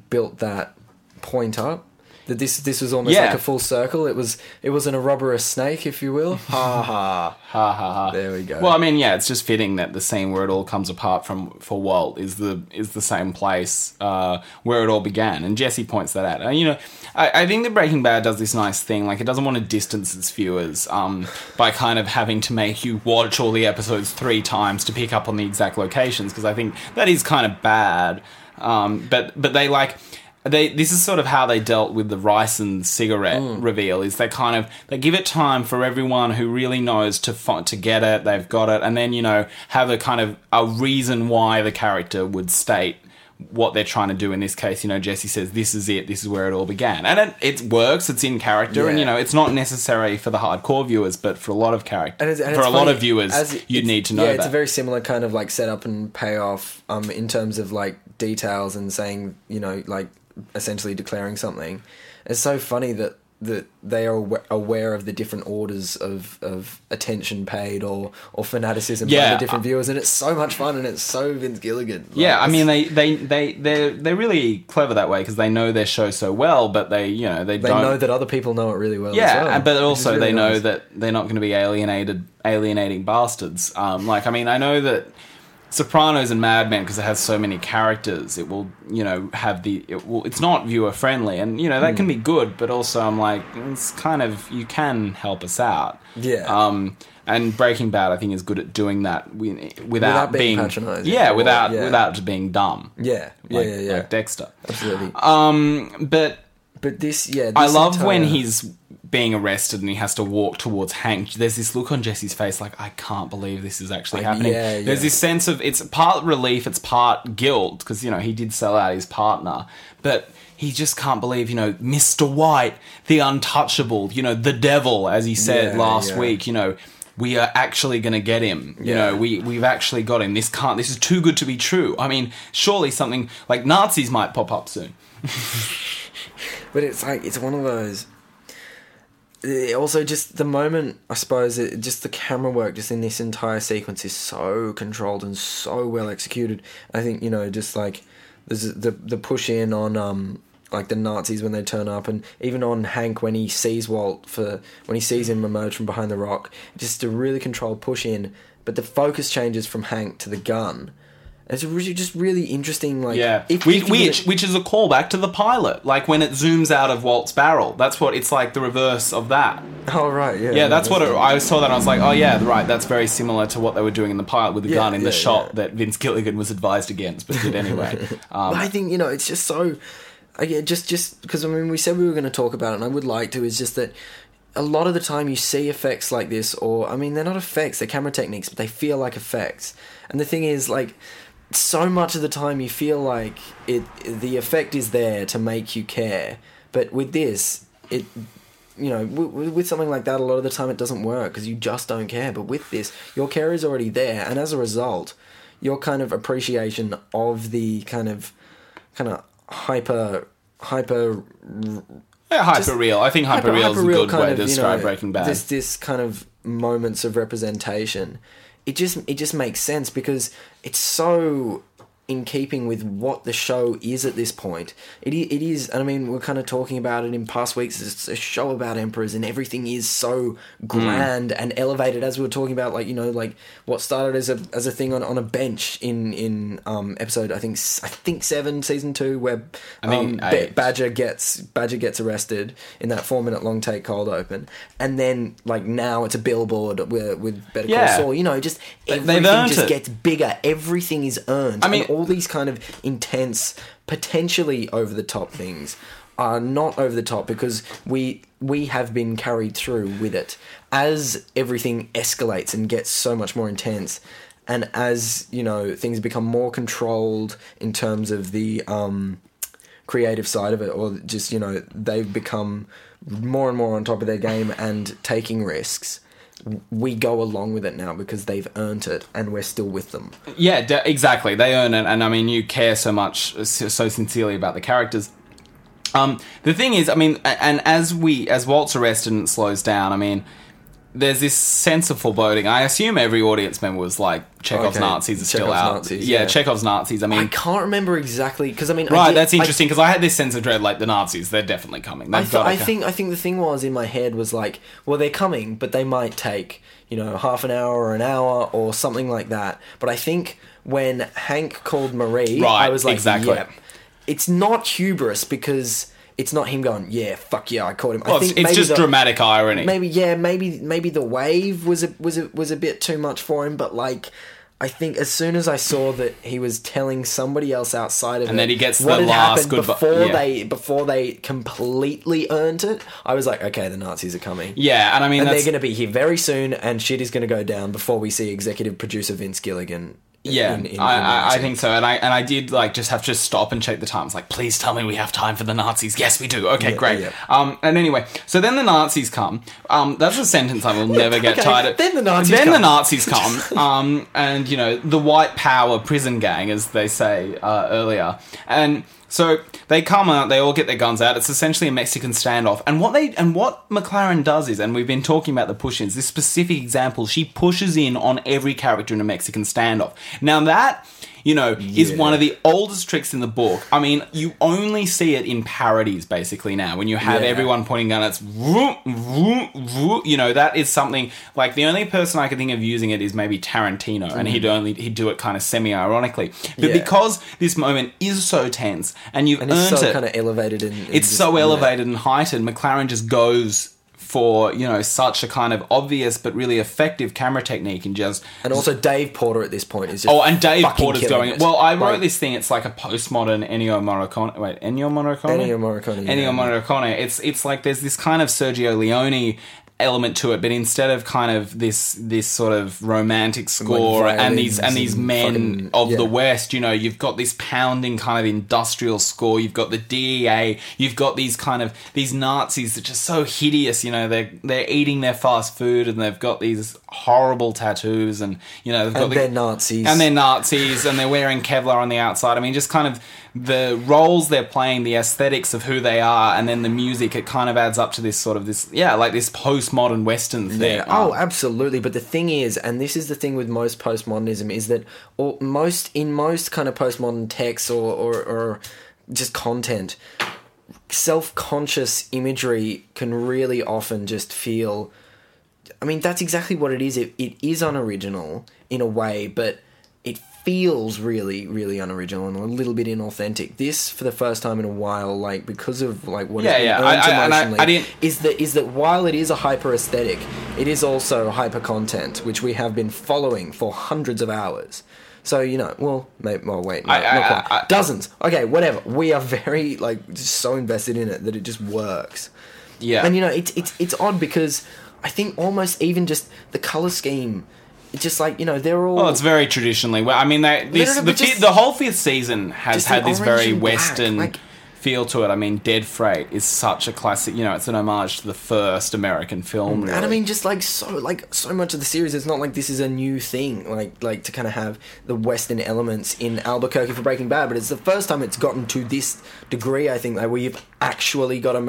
point up. That this was almost like a full circle. It wasn't a robber, a snake, if you will. Ha ha
ha ha ha.
There we go.
Well, I mean, yeah, it's just fitting that the scene where it all comes apart for Walt is the same place where it all began, and Jesse points that out. And, you know, I think that Breaking Bad does this nice thing, like, it doesn't want to distance its viewers by kind of having to make you watch all the episodes 3 times to pick up on the exact locations, because I think that is kind of bad. But they like. This is sort of how they dealt with the rice and cigarette reveal, is they give it time for everyone who really knows to get it, they've got it, and then, you know, have a kind of a reason why the character would state what they're trying to do. In this case, you know, Jesse says, this is it, this is where it all began. And it works, it's in character, and, you know, it's not necessary for the hardcore viewers, but for a lot of a lot of viewers, you'd need to know that.
Yeah, it's a very similar kind of, like, setup and payoff in terms of, like, details and saying, you know, like, essentially declaring something. It's so funny that they are aware of the different orders of attention paid or fanaticism by the different viewers, and it's so much fun, and it's so Vince Gilligan. Like,
yeah, I mean, they're really clever that way, because they know their show so well, but they don't
know that other people know it really well.
Yeah,
as well,
but also
really
they know
nice.
that they're not going to be alienating bastards. Like, I mean, I know that Sopranos and Mad Men, because it has so many characters, it will, you know, it's not viewer friendly, and, you know, that can be good, but also I'm like, it's kind of, you can help us out.
Yeah.
And Breaking Bad, I think, is good at doing that without being
patronising.
Yeah, without being dumb.
Yeah.
Like Dexter.
Absolutely. But this,
I love when he's being arrested and he has to walk towards Hank. There's this look on Jesse's face like, I can't believe this is actually happening.
Yeah.
There's this sense of, it's part relief, it's part guilt, because, you know, he did sell out his partner, but he just can't believe, you know, Mr. White, the untouchable, you know, the devil, as he said last week, you know, we are actually going to get him. You know, we've actually got him. This is too good to be true. I mean, surely something like Nazis might pop up soon.
But it's like, it's one of those... Also, just the moment, I suppose, just the camera work just in this entire sequence is so controlled and so well executed. I think, just like there's the push in on like the Nazis when they turn up, and even on Hank when he sees when he sees him emerge from behind the rock, just a really controlled push in. But the focus changes from Hank to the gun. It's just really interesting, like...
Yeah, which is a callback to the pilot, like when it zooms out of Walt's barrel. That's what it's like, the reverse of that.
Oh, right, yeah.
Yeah, that's what I saw that and I was like, oh yeah, right, that's very similar to what they were doing in the pilot with the gun in the shot that Vince Gilligan was advised against, but did anyway.
But I think, it's just so... Again, just because, we said we were going to talk about it, and I would like to, is just that a lot of the time you see effects like this, or, they're not effects, they're camera techniques, but they feel like effects. And the thing is, like... So much of the time you feel like the effect is there to make you care, but with this, with something like that, a lot of the time it doesn't work because you just don't care. But with this, your care is already there, and as a result, your kind of appreciation of the kind of hyper
real. I think hyper real is a good way to describe Breaking Bad.
This kind of moments of representation. It just makes sense because it's so in keeping with what the show is at this point. It is, and we're kind of talking about it in past weeks. It's a show about emperors, and everything is so grand and elevated. As we were talking about, like what started as a thing on a bench in episode I think 7 season 2, where Badger gets arrested in that 4-minute long take cold open, and then like now it's a billboard with Better Call Saul. Just everything just gets bigger. Everything is earned. All these kind of intense, potentially over-the-top things are not over-the-top because we have been carried through with it. As everything escalates and gets so much more intense, and as, things become more controlled in terms of the creative side of it, or just, they've become more and more on top of their game and taking risks, we go along with it now because they've earned it and we're still with them.
Yeah, exactly. They earn it, and you care so much, so sincerely about the characters. The thing is, and as Walt's arrested and it slows down, there's this sense of foreboding. I assume every audience member was like, Chekhov's Nazis are still out.
Nazis,
yeah, Chekhov's Nazis.
I can't remember exactly because
right, that's interesting because I had this sense of dread, like the Nazis, they're definitely coming.
I think the thing was in my head was like, well, they're coming, but they might take half an hour or an hour or something like that. But I think when Hank called Marie, I was like,
exactly.
Yeah, it's not hubris because. It's not him going, yeah, fuck yeah, I caught him.
Well, I think it's just dramatic irony.
Maybe the wave was a bit too much for him, but like, I think as soon as I saw that he was telling somebody else outside of it,
and then he gets the last goodbye
before they completely earned it, I was like, okay, the Nazis are coming.
Yeah, and
they're going to be here very soon, and shit is going to go down before we see executive producer Vince Gilligan.
Yeah, I think so, and I did like just have to stop and check the time. It's like, please tell me we have time for the Nazis. Yes, we do. Okay, great.
Yeah.
And anyway, so then the Nazis come. That's a sentence I will never get tired of.
Then the Nazis
come. And the white power prison gang, as they say earlier, and. So they come out, they all get their guns out. It's essentially a Mexican standoff. And what McLaren does is, and we've been talking about the push-ins, this specific example, she pushes in on every character in a Mexican standoff. Now that, is one of the oldest tricks in the book. You only see it in parodies, basically, now. When you have everyone pointing gun, it's that is something, like, the only person I can think of using it is maybe Tarantino, and he'd do it kind of semi-ironically. But because this moment is so tense, and you've earned it...
it's so kind of elevated and
it's so elevated and heightened, McLaren just goes... for, such a kind of obvious but really effective camera technique and just...
And also Dave Porter at this point is just
and Dave Porter's going...
it.
Well, I wrote this thing, it's like a postmodern Ennio Morricone... Wait, Ennio Morricone?
Ennio Morricone.
Ennio Morricone. It's like there's this kind of Sergio Leone element to it, but instead of kind of this sort of romantic score
like
and these men of the West, you've got this pounding kind of industrial score, you've got the DEA, you've got these Nazis that are just so hideous, they're eating their fast food and they've got these horrible tattoos and they've got
they're Nazis
and they're wearing Kevlar on the outside. Just kind of the roles they're playing, the aesthetics of who they are, and then the music, it kind of adds up to this sort of this postmodern Western thing.
Yeah. Oh, absolutely. But the thing is, and this is the thing with most postmodernism, is that most kind of postmodern texts or just content, self-conscious imagery can really often just feel... I mean, that's exactly what it is. It is unoriginal in a way, but it feels really, really unoriginal and a little bit inauthentic. This, for the first time in a while, like, because of like what it's been earned emotionally, is that while it is a hyper aesthetic, it is also hyper content, which we have been following for hundreds of hours. So, you know, not quite. Dozens. Okay, whatever. We are very, like, just so invested in it that it just works.
Yeah.
And, you know, it's odd because I think almost even just the colour scheme, it's just like, you know, they're all...
Well, it's very traditionally... Well, I mean, the whole fifth season has had this very Western feel to it. I mean, Dead Freight is such a classic... You know, it's an homage to the first American film. Really.
And I mean, just so much of the series, it's not like this is a new thing, like to kind of have the Western elements in Albuquerque for Breaking Bad, but it's the first time it's gotten to this degree, I think, like, where you've actually got a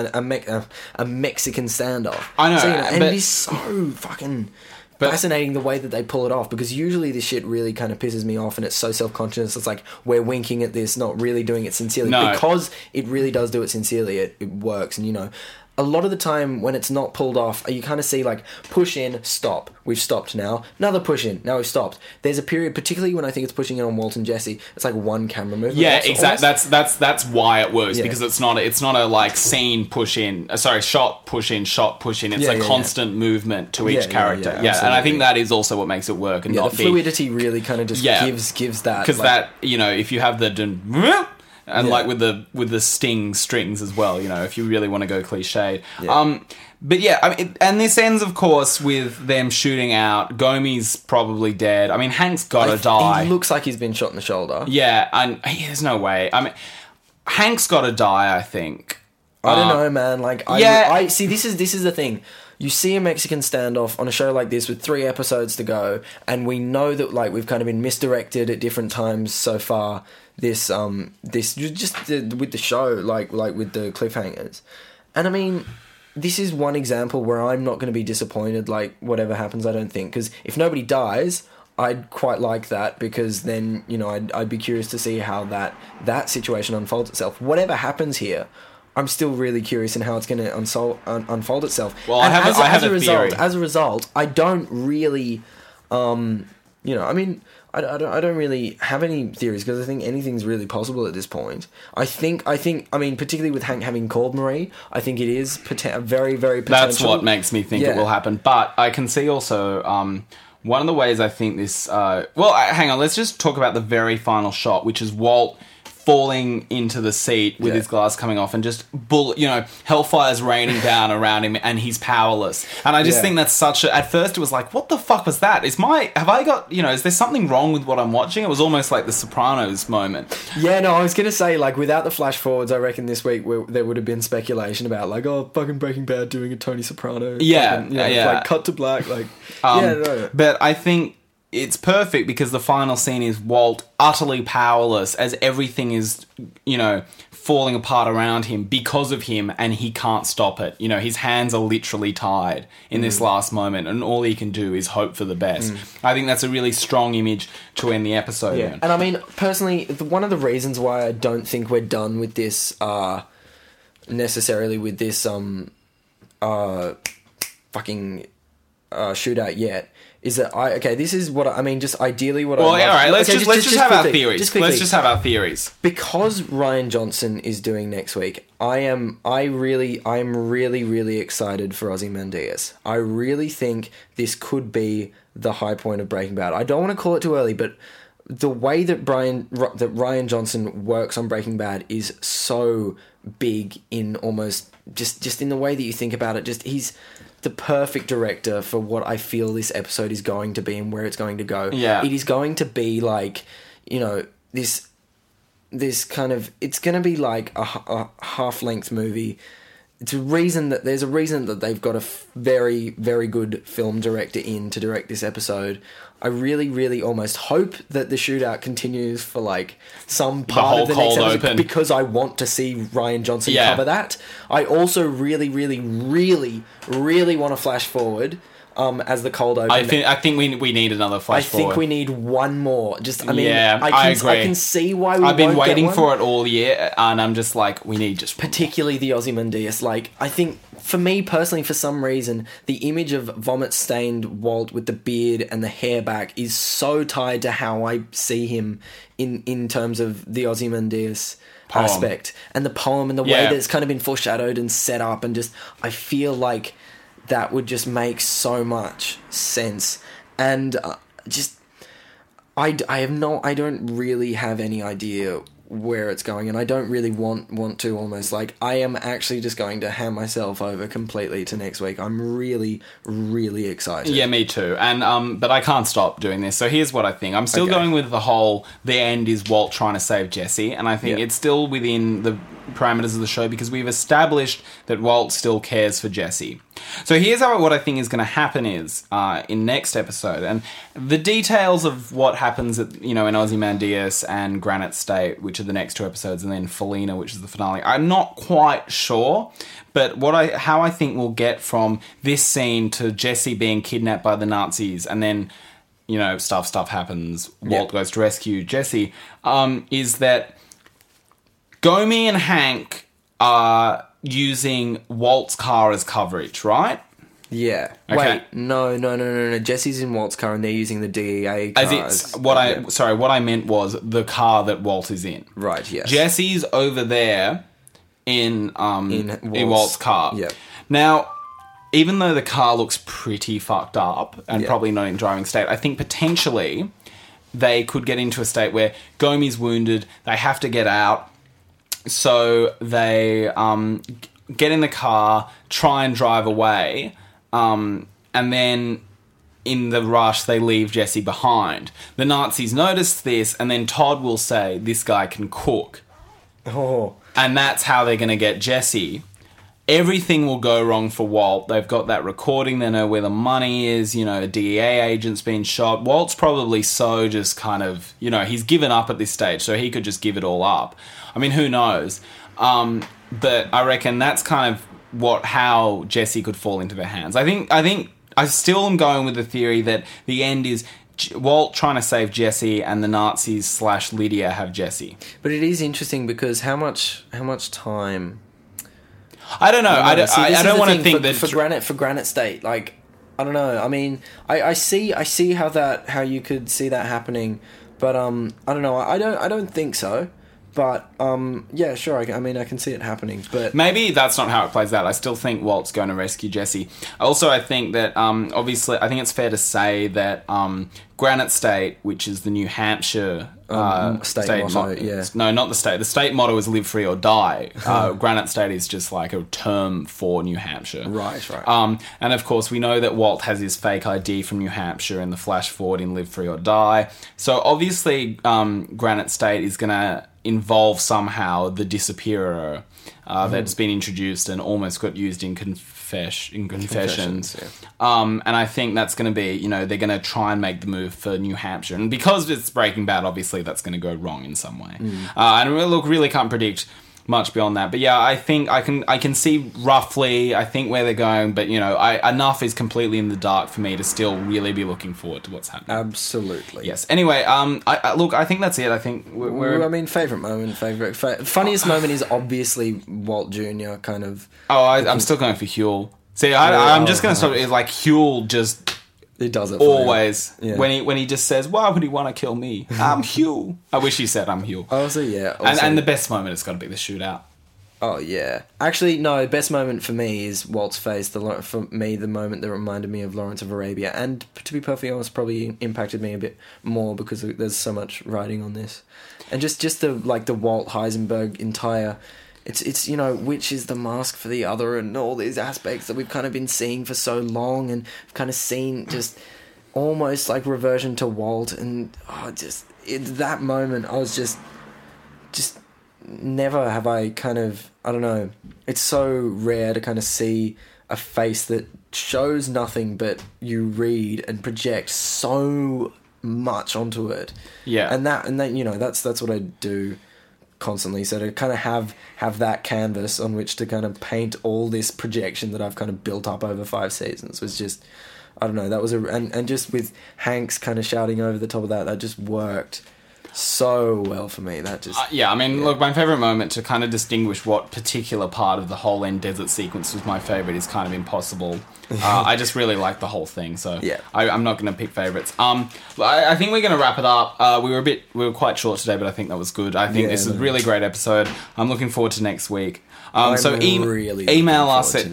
Mexican standoff.
I know,
so, you know, and it is so fucking... fascinating the way that they pull it off, because usually this shit really kind of pisses me off and it's so self-conscious. It's like we're winking at this, not really doing it sincerely.
No.
Because it really does do it sincerely, it works. And, you know, a lot of the time when it's not pulled off, you kind of see like push in, stop. We've stopped now. Another push in. Now we've stopped. There's a period, particularly when I think it's pushing in on Walt and Jesse, it's like one camera movement.
Yeah, exactly. That's why it works, because it's not a like scene push in. Shot push in, shot push in. It's a constant movement to each character. Yeah, and I think that is also what makes it work. And not
the fluidity really kind of just gives that,
because that, you know, if you have the and like with the sting strings as well, you know, if you really want to go cliched. Yeah. But yeah, I mean, and this ends, of course, with them shooting out. Gomi's probably dead. I mean, Hank's gotta die.
He looks like he's been shot in the shoulder.
Yeah, and there's no way. I mean, Hank's gotta die, I think.
I don't know, man. Like, I see. This is the thing. You see a Mexican standoff on a show like this with 3 episodes to go, and we know that, like, we've kind of been misdirected at different times so far. With the show, like with the cliffhangers, and I mean, this is one example where I'm not going to be disappointed. Like, whatever happens, I don't think, because if nobody dies, I'd quite like that, because then, you know, I'd be curious to see how that situation unfolds itself. Whatever happens here, I'm still really curious in how it's going to unfold itself.
Well, I have a theory.
As a result, I don't really, you know, I mean, I don't really have any theories, because I think anything's really possible at this point. I think, I mean, particularly with Hank having called Marie, I think it is very, very potential.
That's what makes me think it will happen. But I can see also, one of the ways I think this... hang on, let's just talk about the very final shot, which is Walt falling into the seat with his glass coming off, and just hellfire's raining down around him, and he's powerless. And I just think that's such a... At first it was like, what the fuck was that? Is there something wrong with what I'm watching? It was almost like the Sopranos moment.
Yeah, no, I was gonna say, like, without the flash forwards, I reckon this week there would have been speculation about, like, oh, fucking Breaking Bad doing a Tony Soprano. Like, cut to black, like...
But I think it's perfect, because the final scene is Walt utterly powerless as everything is, you know, falling apart around him because of him, and he can't stop it. You know, his hands are literally tied in this last moment, and all he can do is hope for the best. I think that's a really strong image to end the episode in.
And I mean, personally, one of the reasons why I don't think we're done with this, necessarily with this, shootout yet, is that this is what I mean, just ideally what
all right, let's just have our theories. Let's just have our theories.
Because Rian Johnson is doing next week, I'm really, really excited for Ozymandias. I really think this could be the high point of Breaking Bad. I don't want to call it too early, but the way that Rian Johnson works on Breaking Bad is so big in almost just in the way that you think about it. Just he's the perfect director for what I feel this episode is going to be and where it's going to go.
Yeah.
It is going to be like, you know, this kind of... It's going to be like a half-length movie there's a reason that they've got a very, very good film director in to direct this episode. I really, really almost hope that the shootout continues for like some part of the next episode
open.
because I want to see Rian Johnson cover that. I also really, really, really, really want to flash forward as the cold open.
I think we need another flash forward.
I think we need one more.
I agree.
I can see why we
I've been
won't
waiting
get one.
for it all year, and I'm just like, we need just
Particularly the Ozymandias. Like, I think, for me personally, for some reason, the image of vomit-stained Walt with the beard and the hair back is so tied to how I see him in terms of the Ozymandias aspect. And the poem and the way that it's kind of been foreshadowed and set up, and just, I feel like that would just make so much sense. And I don't really have any idea where it's going, and I don't really want to. Almost like I am actually just going to hand myself over completely to next week. I'm really, really excited.
Yeah, me too. And but I can't stop doing this. So here's what I think. I'm still going with the end is Walt trying to save Jesse, and I think it's still within the parameters of the show because we've established that Walt still cares for Jesse. So here's what I think is going to happen is in next episode, and the details of what happens at in Ozymandias and Granite State, which are the next two episodes, and then Felina, which is the finale. I'm not quite sure, but how I think we'll get from this scene to Jesse being kidnapped by the Nazis, and then stuff happens. Walt goes to rescue Jesse. Is that Gomi and Hank are using Walt's car as coverage, right?
Yeah.
Okay.
Wait, no. Jesse's in Walt's car and they're using the DEA car.
What I meant was the car that Walt is in.
Right, yes.
Jesse's over there in Walt's car.
Yeah.
Now, even though the car looks pretty fucked up and probably not in driving state, I think potentially they could get into a state where Gomi's wounded, they have to get out. So they get in the car, try and drive away, and then in the rush they leave Jesse behind. The Nazis notice this, and then Todd will say, "This guy can cook."
Oh.
And that's how they're going to get Jesse. Everything will go wrong for Walt. They've got that recording. They know where the money is. A DEA agent's been shot. Walt's probably so just kind of, he's given up at this stage, so he could just give it all up. I mean, who knows? But I reckon that's kind of how Jesse could fall into their hands. I think I still am going with the theory that the end is Walt trying to save Jesse, and the Nazis / Lydia have Jesse.
But it is interesting because how much time?
I don't know. I don't want to think that
for Granite State. Like, I don't know. I mean, I see how you could see that happening, but I don't know. I don't think so. But yeah, sure. I can see it happening. But
maybe that's not how it plays out. I still think Walt's going to rescue Jesse. Also, I think that obviously, I think it's fair to say that Granite State, which is the New Hampshire
state motto,
no, not the state. The state motto is "Live Free or Die." Granite State is just like a term for New Hampshire.
Right.
And of course, we know that Walt has his fake ID from New Hampshire in the flash forward in "Live Free or Die." So obviously, Granite State is going to involve somehow the disappearer that's been introduced and almost got used in Confessions. And I think that's going to be, they're going to try and make the move for New Hampshire. And because it's Breaking Bad, obviously that's going to go wrong in some way. And really can't predict much beyond that. But yeah, I think I can see roughly, I think where they're going, but enough is completely in the dark for me to still really be looking forward to what's happening.
Absolutely.
Yes. Anyway, I think that's it. I think
favourite moment, funniest moment is obviously Walt Jr. kind of.
Oh, I'm still going for Huel. See, I'm just going to stop. It's like Huel just.
He does it
always. Yeah. When he just says, "Why would he want to kill me? I'm Huel." I wish he said, "I'm Huel."
Also, yeah.
And the best moment has got to be the shootout.
Oh yeah. Actually, no. Best moment for me is Walt's face. For me, the moment that reminded me of Lawrence of Arabia, and to be perfectly honest, probably impacted me a bit more because there's so much writing on this, and just the Walt Heisenberg entire. It's which is the mask for the other, and all these aspects that we've kind of been seeing for so long, and we've kind of seen just almost like reversion to Walt, and that moment I was just never have I kind of, I don't know, it's so rare to kind of see a face that shows nothing but you read and project so much onto it.
Yeah.
And that you know, that's what I do constantly. So to kind of have that canvas on which to kind of paint all this projection that I've kind of built up over 5 seasons was just, I don't know, that was and just with Hanks kind of shouting over the top of that just worked so well for me. That just
yeah, I mean, look, my favourite moment to kind of distinguish what particular part of the whole end desert sequence was my favourite is kind of impossible. I just really like the whole thing, so
yeah.
I'm not going to pick favourites. I think we're going to wrap it up. We were quite short today, but I think that was good. I think this is a really great episode. I'm looking forward to next week. So
really
email us at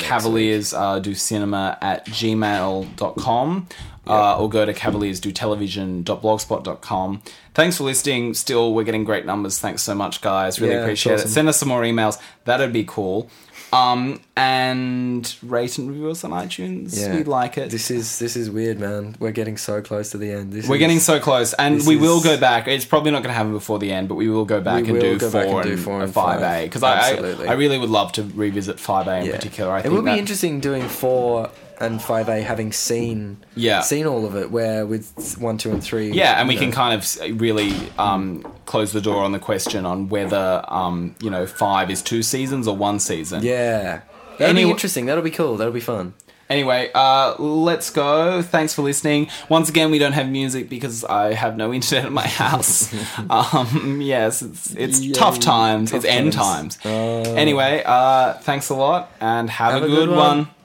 cavaliersdoccinema@gmail.com. Or go to cavaliersdotelevision.blogspot.com. Thanks for listening. Still, we're getting great numbers. Thanks so much, guys. Really appreciate it. Send us some more emails. That'd be cool. And rate and review us on iTunes.
Yeah.
We'd like it.
This is weird, man. We're getting so close to the end.
We're getting so close, and we will go back. It's probably not going to happen before the end, but we will go back and do 4 and 5A, because I really would love to revisit 5A in particular. I think
it would be interesting doing 4 and 5A having seen all of it, where with 1, 2, and 3.
Yeah, and we can kind of really close the door on the question on whether 5 is 2 seasons or 1 season.
Yeah, that'll be interesting. That'll be cool. That'll be fun. Anyway, let's go. Thanks for listening. Once again, we don't have music because I have no internet at my house. Yes, it's tough times. It's end times. Anyway, thanks a lot and have a good one.